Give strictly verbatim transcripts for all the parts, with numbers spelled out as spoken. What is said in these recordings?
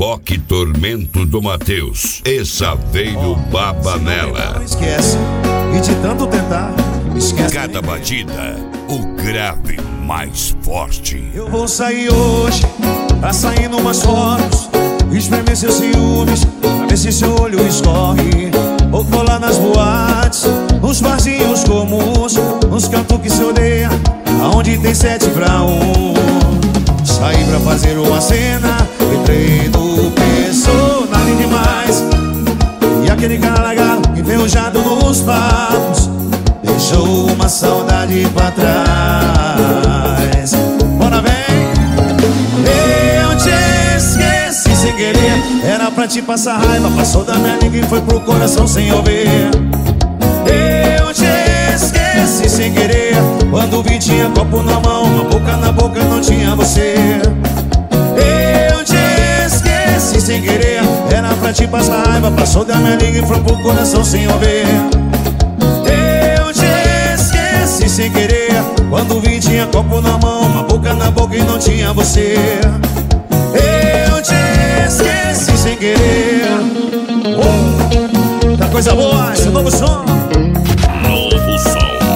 reboque tormento do Matheus. E Saveiro baba nela. Não esquece, e de tanto tentar, esquece. Cada batida, o grave mais forte. Eu vou sair hoje, pra sair numas fotos, espremer seus ciúmes, pra ver se seu olho escorre. Vou colar nas boates, nos barzinhos comuns, nos cantos que se odeia, aonde tem sete pra um. Saí pra fazer uma cena, entrei no personagem demais, e aquele cara legal, enferrujado nos papos, deixou uma saudade pra trás. Bora, vem! Eu te esqueci sem querer, era pra te passar raiva, passou da minha língua e foi pro coração sem eu ver. Eu te esqueci sem querer, quando vi tinha copo na mão, uma boca na boca não tinha você. Eu te esqueci sem querer, era pra te passar raiva, passou da minha língua e foi pro coração sem eu ver. Eu te esqueci sem querer, quando vi tinha copo na mão, uma boca na boca e não tinha você. Eu te esqueci sem querer. Oh, tá coisa boa, esse novo som. Novo som.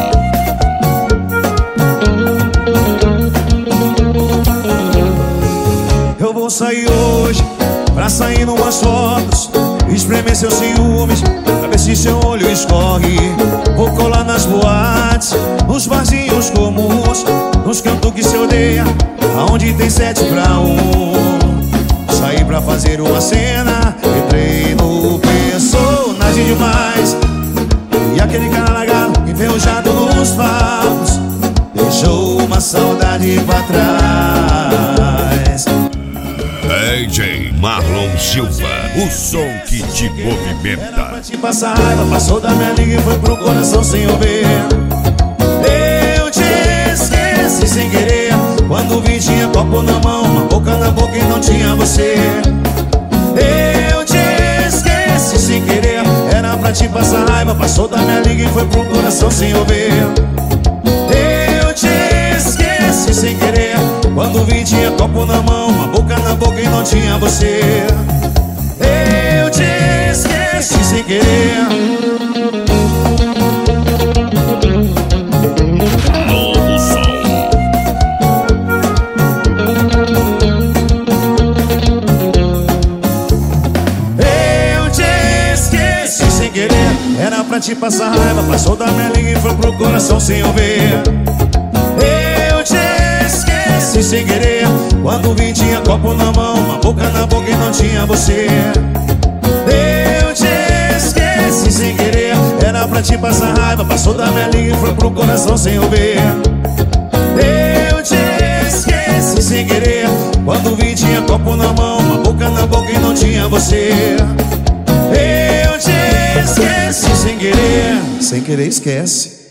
Eu vou sair hoje, pra sair numas fotos, espremer seus ciúmes, pra ver se seu olho escorre. Vou colar nas boates, nos barzinhos comuns, nos cantos que se odeia, aonde tem sete pra um. Saí pra fazer uma cena, entrei no personagem demais, e aquele cara legal, enferrujado nos papos, deixou uma saudade pra trás. D J Marlon Silva, o som que te Era movimenta. pra te passar raiva, passou da minha língua e foi pro coração sem eu ver. Eu te esqueci sem querer, quando vi tinha copo na mão, uma boca na boca e não tinha você. Eu te esqueci sem querer, era pra te passar raiva, passou da minha língua e foi pro coração sem eu ver. Eu te esqueci sem querer, quando vi tinha copo na mão, uma boca na boca e não tinha você. Eu te esqueci sem querer. Novo som. Eu te esqueci sem querer, era pra te passar raiva, passou da minha língua e foi pro coração sem eu ver. Eu te esqueci sem querer, quando vi tinha copo na mão, uma boca na boca e não tinha você. Eu te esqueci sem querer, era pra te passar raiva, passou da minha língua e foi pro coração sem eu ver. Eu te esqueci sem querer, quando vi tinha copo na mão, uma boca na boca e não tinha você. Eu te esqueci sem querer, sem querer esquece.